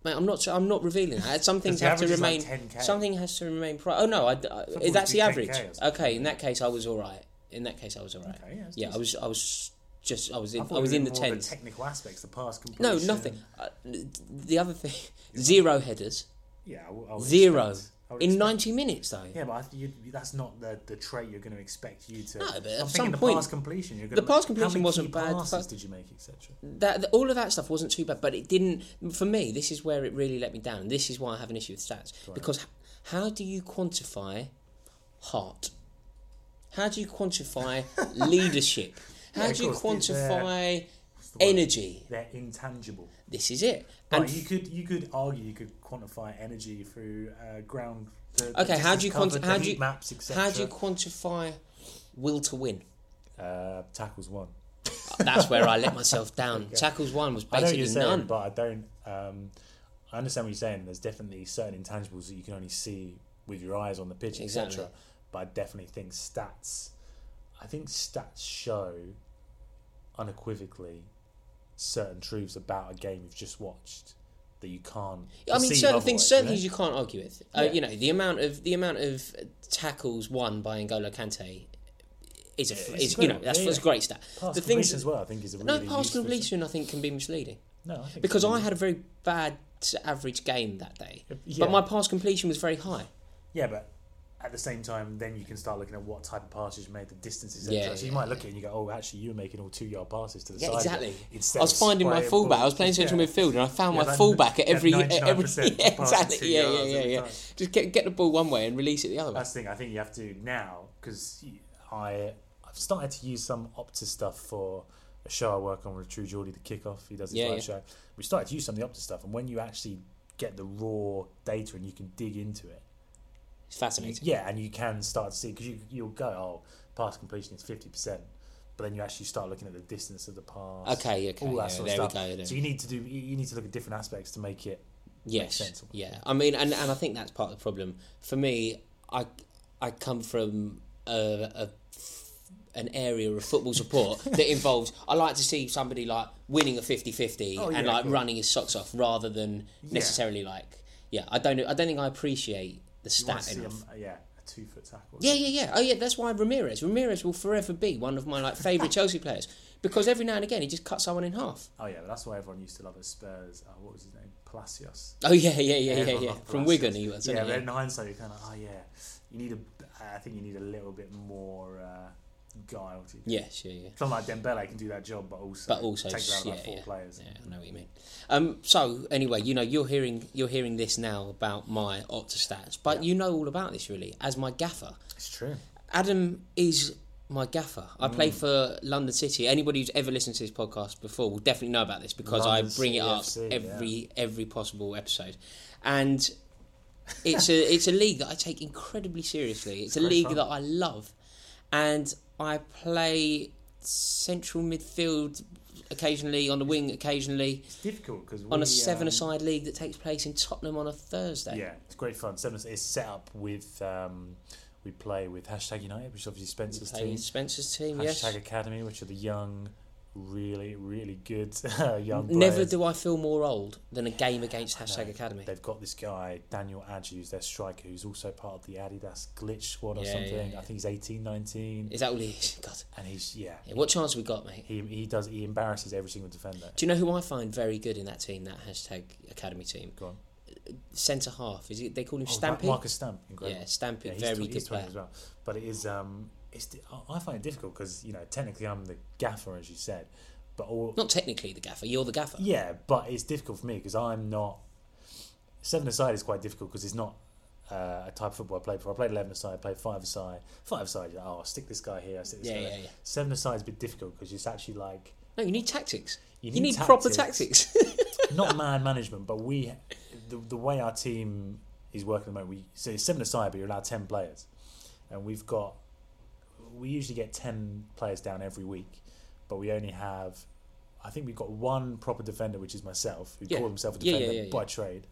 Mate, I'm not. I'm not revealing that. Some things the have to average is like remain. ten K. Something has to remain. Pri- oh no, I, I, Football that's do the ten K average. or something. Okay, in that case, I was all right. In that case, I was all right. Okay, yeah, that's yeah, I decent. was. I was just. I was in. I, I, was in the more tens. The technical aspects, the pass No, completion. nothing. Uh, the other thing, zero headers. Yeah, I, w- I would Zero expect, I would in expect. ninety minutes though. Yeah, but I, you, that's not the, the trait you're going to expect you to. No, but at I'm some thinking the point- pass completion. You're the gonna, pass how completion many wasn't key bad, passes but- did you make, et cetera? That, all of that stuff wasn't too bad, but it didn't. For me, this is where it really let me down. This is why I have an issue with stats. Right. Because h- how do you quantify heart? How do you quantify leadership? How Yeah, do you of course, they're- quantify What's the word? energy? They're intangible. This is it. Right, And you could you could argue you could quantify energy through uh, ground. The, the okay, how do you distance quanti- covered, how the do you heat maps, et cetera. how do you quantify will to win? uh, tackles one? That's where I let myself down. Okay. Tackles one was I know what basically you're saying, none. but I don't. Um, I understand what you're saying. There's definitely certain intangibles that you can only see with your eyes on the pitch, Exactly. et cetera. But I definitely think stats. I think stats show unequivocally certain truths about a game you've just watched that you can't. I mean, perceive certain things, otherwise, certain you know? things you can't argue with. Uh, Yeah. you know, the amount of the amount of tackles won by N'Golo Kante is a, Yeah, is, it's you know, incredible. that's, Yeah, that's a yeah. great stat. Pass the completion things as well, I think, is a really no pass useful completion, I think, can be misleading No, I think because so. I had a very bad average game that day, Yeah. but my pass completion was very high. Yeah, but at the same time, then you can start looking at what type of passes you made, the distances, et cetera. Yeah, so you yeah, might look at it and you go, oh, actually, you were making all two-yard passes to the Yeah, side. exactly. Instead I was of finding my spraying fullback. I was balls. playing central Yeah. midfield, and I found Yeah, my that- fullback at yeah, every every. ninety-nine percent Yeah, passes exactly. two Yeah, yards yeah, yeah, every yeah. time. Just get get the ball one way and release it the other way. That's the thing I think you have to now, because I I've started to use some Opta stuff for a show I work on with True Geordie, the Kickoff. He does his Yeah, live yeah. show. We started to use some of the Opta stuff, and when you actually get the raw data and you can dig into it, It's fascinating. yeah, and you can start to see, because you you'll go, oh, pass completion is fifty percent, but then you actually start looking at the distance of the pass. Okay, okay, all that yeah, sort there we of stuff. go, then. So you need to do you you need to look at different aspects to make it. Yes, sense. yeah. I mean, and, and I think that's part of the problem. For me, I I come from a, a an area of football support that involves. I like to see somebody like winning a fifty-fifty Oh, yeah, and like cool. running his socks off, rather than necessarily like yeah. I don't I don't think I appreciate the You want stat to see enough. a, yeah, a two foot tackle. Yeah, yeah, yeah. Oh, yeah. That's why Ramirez. Ramirez will forever be one of my like favourite Chelsea players because every now and again he just cuts someone in half. Oh yeah, but that's why everyone used to love at Spurs. Oh, what was his name? Palacios. Oh yeah, yeah, yeah, yeah, Everyone yeah. loved From Palacios. Wigan, he was. Yeah, wasn't but he? in hindsight, you're kind of oh yeah, you need a. I think you need a little bit more uh, guile. To, Yes, yeah, yeah. Someone like Dembele can do that job, but also But also, take out yeah, like four yeah, players. yeah, I know what you mean. Um, so anyway, you know, you're hearing you're hearing this now about my Opta stats, but you know all about this really as my gaffer. It's true. Adam is my gaffer. I Mm. play for London City. Anybody who's ever listened to this podcast before will definitely know about this because London I bring it City up F C, every every possible episode, and it's a it's a league that I take incredibly seriously. It's a great league fun. that I love, and I play central midfield occasionally, on the wing occasionally, It's difficult because on a seven-a-side league that takes place in Tottenham on a Thursday. Yeah, it's great fun. Seven is set up with. Um, we play with Hashtag United, which is obviously Spencer's Play team. with Spencer's team, Hashtag yes. Academy, which are the young, really, really good young players. Never do I feel more old than a game against Hashtag No, Academy. They've got this guy, Daniel Adji, who's their striker, who's also part of the Adidas Glitch squad or Yeah, something. yeah, yeah. I think he's eighteen, nineteen. Is that all he is? God. And he's, yeah. Yeah, what chance have we got, mate? He, he does, he embarrasses every single defender. Do you know who I find very good in that team, that Hashtag Academy team? Go on. Centre half. Is it? They call him Oh, Stampy. Marcus Stamp, incredible. Yeah, Stampy, Yeah, he's very tw- good he's twenty player. as well. But it is, um, it's, di- I I find it difficult because, you know, technically I'm the gaffer, as you said. But all, Not technically the gaffer. You're the gaffer. yeah, but it's difficult for me because I'm not. Seven aside is quite difficult because it's not uh, a type of football I played before. I played eleven aside, I played five aside. Five aside, you're like, oh, I'll stick this guy here, I'll stick this Yeah, guy yeah, there. yeah. Seven aside is a bit difficult because it's actually like No, you need tactics. You You need need, proper tactics. tactics. not man management, but we the the way our team is working at the moment. We so it's seven aside, but you're allowed ten players, and we've got we usually get ten players down every week, but we only have. I think we've got one proper defender, which is myself, who Yeah. calls himself a Yeah, yeah, defender yeah, yeah. by trade,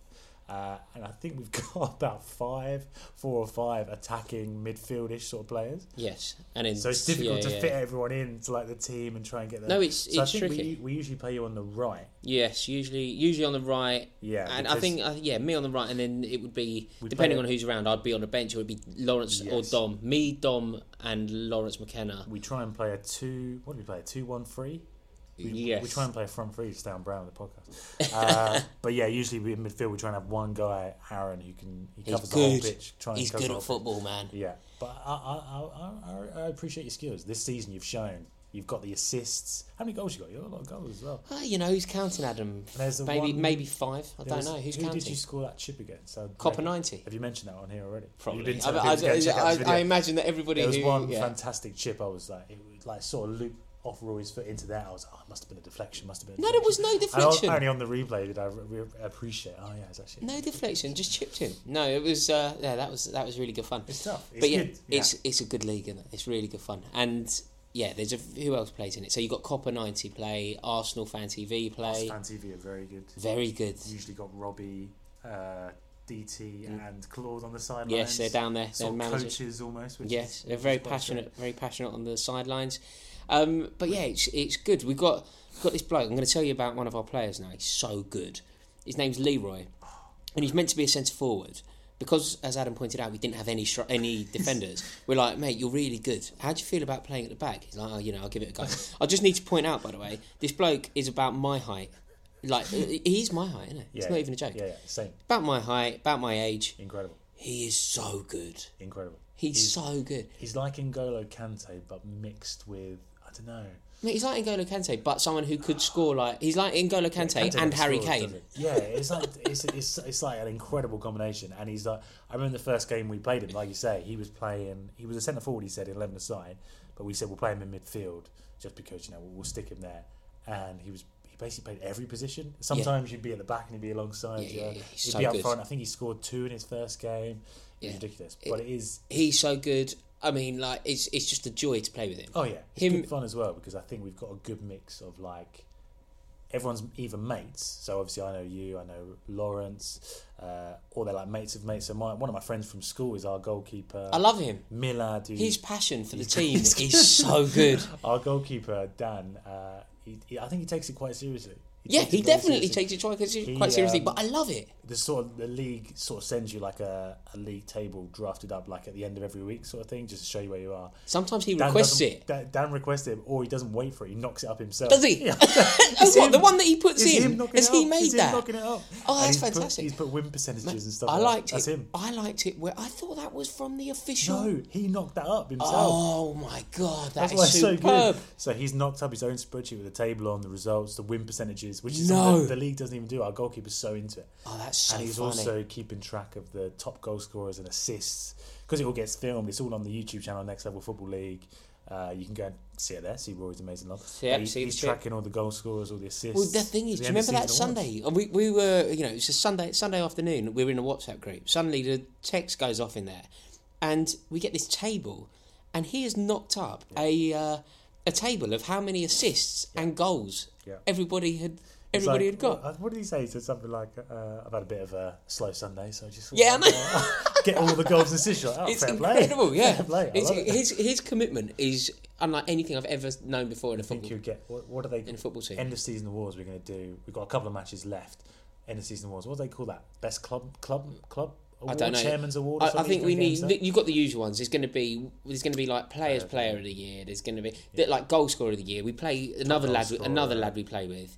Uh, and I think we've got about five, four or five attacking midfieldish sort of players. Yes, and in, so it's difficult yeah, to yeah. fit everyone into like the team and try and get them. No, it's so it's I think tricky. We, we usually play you on the right. Yes, usually usually on the right. Yeah, and I think uh, yeah, me on the right, and then it would be depending on who's around. I'd be on the bench. It would be Lawrence yes. or Dom. Me, Dom, and Lawrence McKenna. We try and play a two. What do we play? A two one three. We, yes. we try and play a front three to stay on Brown with the podcast. Uh, but yeah, usually we in midfield we try and have one guy, Aaron, who can he He's covers good. the whole pitch. Try and He's cover good the at whole football, pitch. man. Yeah, but I, I, I, I, I appreciate your skills. This season you've shown you've got the assists. How many goals you got? You got a lot of goals as well. Uh, you know, who's counting, Adam? There's maybe one, maybe five. I don't know. Who's who counting? did you score that chip against? So Copper ninety. Have you mentioned that on here already? Probably. You've been I, telling I, people to go and check out I, this video. I imagine that everybody There was who, one yeah. fantastic chip. I was like, it was like sort of loop off Roy's foot into that. I was like, oh, it must have been a deflection. Must have been. A No, deflection. there was no And I was- deflection. only on the replay did I re- re- appreciate. Oh yeah, it's actually No deflection, just chipped him. No, it was uh, yeah, that was that was really good fun. It's tough. It's but yeah, good. Yeah. it's it's a good league, isn't it? It's really good fun. And yeah, there's a who else plays in it? So you got Copper ninety play, Arsenal Fan T V play. Fan T V are very good. Very good. Usually got Robbie, uh, D T, Mm. and Claude on the sidelines. Yes, they're down there. They're Sort of managers. coaches almost. Which Yes, is, they're which very is quite passionate, great. very passionate on the sidelines. Um, but yeah, it's it's good. We've got we've got this bloke. I'm going to tell you about one of our players now. He's so good. His name's Leroy, and he's meant to be a centre forward. Because, as Adam pointed out, we didn't have any stri- any defenders. We're like, mate, you're really good. How do you feel about playing at the back? He's like, oh, you know, I'll give it a go. I just need to point out, by the way, this bloke is about my height. Like, he's my height, isn't it? Yeah, It's not even a joke. Yeah, yeah, same. About my height, about my age. Incredible. He is so good. Incredible. He's, He's- so good. He's like N'Golo Kante, but mixed with I don't know. Mate, he's like N'Golo Kante, but someone who could score like... He's like N'Golo Kante, Kante and never Harry scores, Kane. does he? Yeah, it's like it's, it's it's like an incredible combination. And he's like, I remember the first game we played him. Like you say, he was playing. He was a centre forward. He said eleven aside, but we said we'll play him in midfield just because you know we'll, we'll stick him there. And he was he basically played every position. Sometimes you'd be at the back and he'd be alongside Yeah, you. yeah, yeah, he's He'd so be up good. front. I think he scored two in his first game. Yeah. It's ridiculous, but it is. He's so good. I mean, like, it's it's just a joy to play with him. Oh yeah, it's Him- good fun as well because I think we've got a good mix of like everyone's either mates. So obviously I know you, I know Lawrence, uh, or they're like mates of mates. So my, one of my friends from school is our goalkeeper. I love him. Millard. Who, His passion for the he's- team he's is good. so good. Our goalkeeper Dan, uh, he, he, I think he takes it quite seriously. Yeah, takes he it very definitely seriously. takes it quite, He, quite seriously, um, but I love it. The sort of the league sort of sends you like a, a league table drafted up like at the end of every week sort of thing, just to show you where you are. Sometimes he Dan requests doesn't- it. Dan, Dan requests it, or he doesn't wait for it. He knocks it up himself. Does he? Yeah. Oh, It's what, him. the one that he puts It's in? him knocking Has it he up. made It's him that? knocking it up. Oh, And that's he's put- fantastic. he's put win percentages and stuff. I like liked that. That's it. him. I liked it. Where I thought that was from the official. No, he knocked that up himself. Oh my god, that That's is why it's so superb. good. So he's knocked up his own spreadsheet with the table on the results, the win percentages, which is No. something the league doesn't even do. Our goalkeeper's so into it. Oh, that's so and he's funny. also keeping track of the top goal scorers and assists because it all gets filmed. It's all on the YouTube channel, Next Level Football League. Uh, you can go and see it there. See Rory's amazing love. Yeah, But he- see the he's chip. tracking all the goal scorers, all the assists. Well, the thing is, to do you the end of remember that season awards. Sunday? And We we were, you know, it's a Sunday Sunday afternoon. We were in a WhatsApp group. Suddenly, the text goes off in there, and we get this table, and he has knocked up a uh, a table of how many assists and goals Yeah. everybody had It's everybody like, had got. What, what did he say? He said something like, uh, "I've had a bit of a slow Sunday, so I just Yeah, I know. uh, get all the goals and assists." Like, oh, It's fair incredible, play. yeah. Fair play. I It's, love it. his his commitment is unlike anything I've ever known before in a I think football. you get what, what are they in a football team. End of season awards. We're going to do. We've got a couple of matches left. End of season awards. What do they call that? Best club club club award. I don't know. Chairman's award. Or I, I something think we he's gonna need. give You've got the usual ones. There's going to be. There's going to be like players, player of the year. There's going to be bit like goal scorer of the year. We play another goal lad. scorer, Another yeah. lad we play with.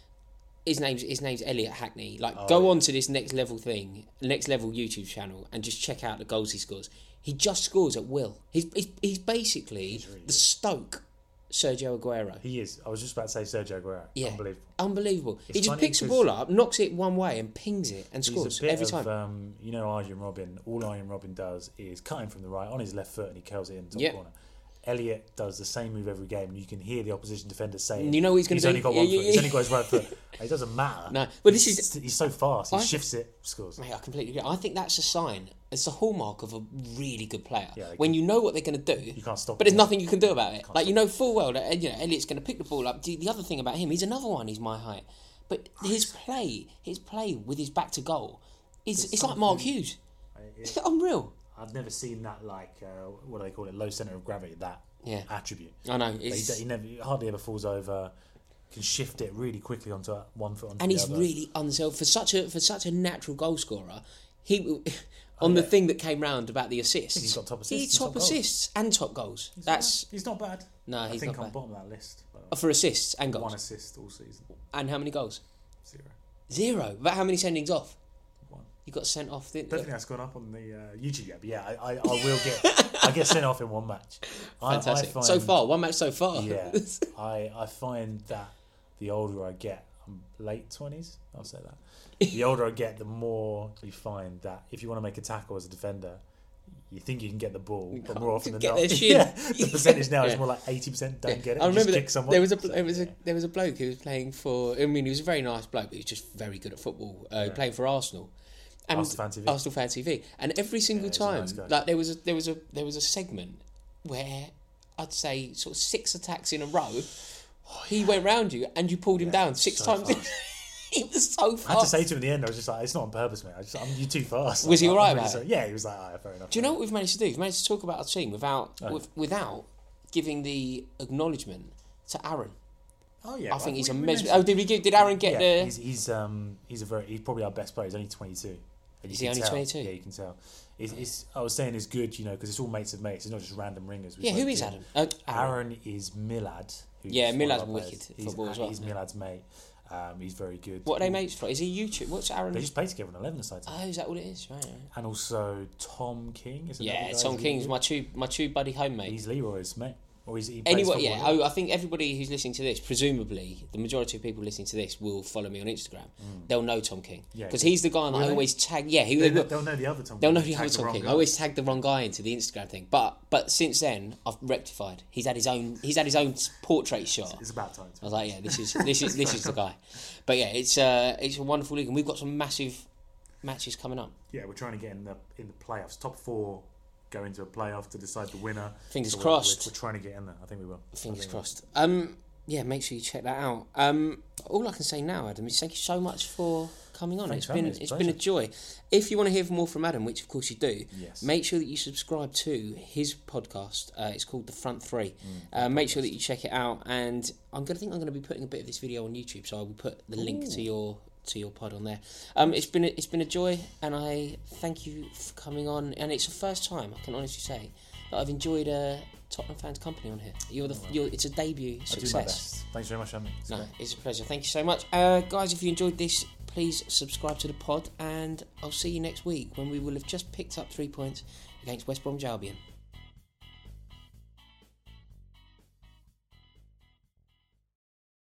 His name's his name's Elliot Hackney. Like, Oh, go yeah. on to this next level thing, next level YouTube channel, and just check out the goals he scores. He just scores at will. He's he's, he's basically really the good. Stoke Sergio Aguero. He is. I was just about to say Sergio Aguero. Yeah, Unbelievable. unbelievable. It's he just funny picks the 'cause- ball up, knocks it one way, and pings it, and He's scores a bit every of, time. Um, you know, Arjen Robin. All Arjen Robin does is cut him from the right on his left foot, and he curls it in the top Yep. corner. Elliot does the same move every game, and you can hear the opposition defender saying, You know what he's gonna he's do? only got Yeah, one yeah, foot. He's yeah. only got his right foot. It doesn't matter. No, but this he's, is- he's so fast. He I- shifts it, scores. Mate, I completely agree. I think that's a sign. It's a hallmark of a really good player. Yeah, they when can- you know what they're going to do, You can't stop but there's them. nothing you can do about it. Can't Like, you stop know full well that uh, you know Elliot's going to pick the ball up. The the other thing about him, he's another one. He's my height, but his play, his play with his back to goal, It's, There's it's like Mark something- Hughes. I- It's it- unreal. I've never seen that, like, uh, what do they call it, low centre of gravity, that Yeah. attribute. I know. He, It's, he never, he hardly ever falls over, can shift it really quickly onto one foot onto and the he's other. really unself for such a for such a natural goal scorer. He on the yeah. thing that came round about the assists. He's got top assists He and top top goals. assists and top goals. He's That's not, he's not bad. No, I he's think not I'm bad. bottom of that list. By the way. for assists and goals. One assist all season. And how many goals? Zero. Zero. But how many sendings off? One. You got sent off. Didn't Don't think that's gone up on the uh, YouTube yet, but yeah, I, I, I will get I get sent off in one match. Fantastic. I, I find, so far, one match so far. Yeah, I I find that the older I get, I'm late twenties. I'll say that. The older I get, the more you find that if you want to make a tackle as a defender, you think you can get the ball, but more often than get not, their shin. yeah, the percentage now Yeah. is more like eighty percent don't get it. I you remember just that kick someone. there was a So, there was a yeah. there was a bloke who was playing for. I mean, he was a very nice bloke, but he was just very good at football. Uh, Yeah. Playing for Arsenal. And Arsenal Fan T V. Arsenal Fan T V. And every single Yeah, he's a time, nice guy. like there was a there was a there was a segment where I'd say sort of six attacks in a row. He went round you and you pulled him Yeah, down six so times. fast. He was so fast. I had to say to him in the end, I was just like, it's not on purpose, mate. I just, I'm, you're too fast. Was he I'm all right really about sorry. it? Yeah, he was like, oh, fair enough. Do you know what we've managed to do? We've managed to talk about our team without Oh. with, without giving the acknowledgement to Aaron. Oh yeah, I think well, he's we- a we mesmer. mentioned- Oh, did we give? Did Aaron get yeah, the? he's he's um he's a very he's probably our best player. He's only twenty-two. And Is you he can only tell. twenty-two? Yeah, you can tell. It's, it's, I was saying it's good, you know, because it's all mates of mates. It's not just random ringers. We Yeah, who spoke is to. Adam? Uh, Aaron is Millad. who's Yeah, one of Millad's our players. wicked He's, football as well, He's isn't he? Millad's mate. Um, he's very good. What are they mates for? Is he YouTube? What's Aaron? They just play together on eleven aside. Oh, is that what it is? Right. right. And also Tom King. Is Yeah, another guy Tom who's King's really my two my two buddy home good. mate. He's Leroy's mate. Or he's, he plays Anyway, football, yeah, doesn't he? I, I think everybody who's listening to this, presumably the majority of people listening to this, will follow me on Instagram. They'll know Tom King Yeah, because yeah. he's the guy that Will I they? always tag. Yeah, he, They, will. they'll know the other Tom They'll King. know They the tag other Tom wrong King. guy. I always tag the wrong guy into the Instagram thing, but but since then I've rectified. He's had his own. He's had his own portrait shot. It's about time. I was like, yeah, this is this is this is the guy. But yeah, it's uh, it's a wonderful league, and we've got some massive matches coming up. Yeah, we're trying to get in the in the playoffs. Top four go into a playoff to decide the winner. Fingers So we're- crossed. We're, we're trying to get in there. I think we will. Fingers I think we will. crossed. Um, yeah, make sure you check that out. Um, all I can say now, Adam, is thank you so much for coming on. Thanks It's for been having me. it's It's a been a joy. If you want to hear more from Adam, which of course you do, Yes. make sure that you subscribe to his podcast. Uh, it's called The Front Three. Mm, uh, make sure that you check it out. And I'm gonna think I'm going to be putting a bit of this video on YouTube, so I will put the link to your to your pod on there. Um, it's been a, it's been a joy, and I thank you for coming on. And it's the first time I can honestly say that I've enjoyed a Tottenham fans company on here. You're the you're, it's a debut I'll success. do my best. Thanks very much, Andy. It's No, great. it's a pleasure. Thank you so much. Uh, guys, if you enjoyed this, please subscribe to the pod, and I'll see you next week when we will have just picked up three points against West Bromwich Albion.